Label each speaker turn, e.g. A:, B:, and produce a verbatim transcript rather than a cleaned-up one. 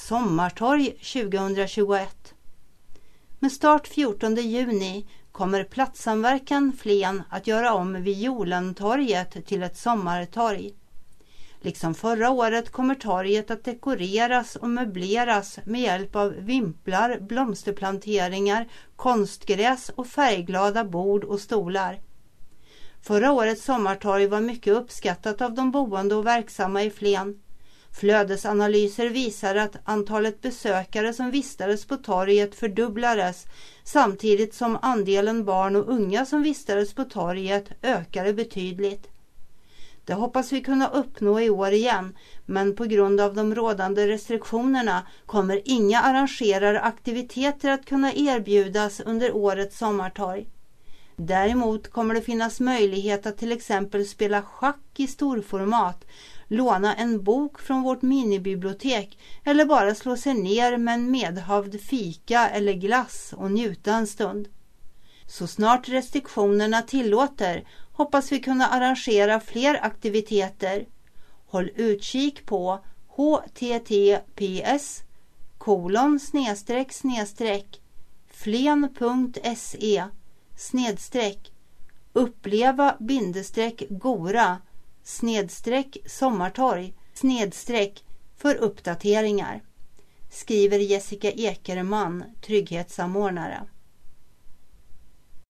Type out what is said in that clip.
A: sommartorg tjugohundratjugoett. Med start fjortonde juni kommer Platssamverkan Flen att göra om Violentorget till ett sommartorg. Liksom förra året kommer torget att dekoreras och möbleras med hjälp av vimplar, blomsterplanteringar, konstgräs och färgglada bord och stolar. Förra årets sommartorg var mycket uppskattat av de boende och verksamma i Flen. Flödesanalyser visar att antalet besökare som vistades på torget fördubblades samtidigt som andelen barn och unga som vistades på torget ökade betydligt. Det hoppas vi kunna uppnå i år igen, men på grund av de rådande restriktionerna kommer inga arrangerade aktiviteter att kunna erbjudas under årets sommartorg. Däremot kommer det finnas möjlighet att till exempel spela schack i storformat, låna en bok från vårt minibibliotek eller bara slå sig ner med en medhavd fika eller glass och njuta en stund. Så snart restriktionerna tillåter hoppas vi kunna arrangera fler aktiviteter. Håll utkik på https kolon snedstreck snedstreck flen.se snedstreck uppleva bindestreck gora snedstreck sommartorg snedstreck för uppdateringar. Skriver Jessica Ekerman, trygghetssamordnare.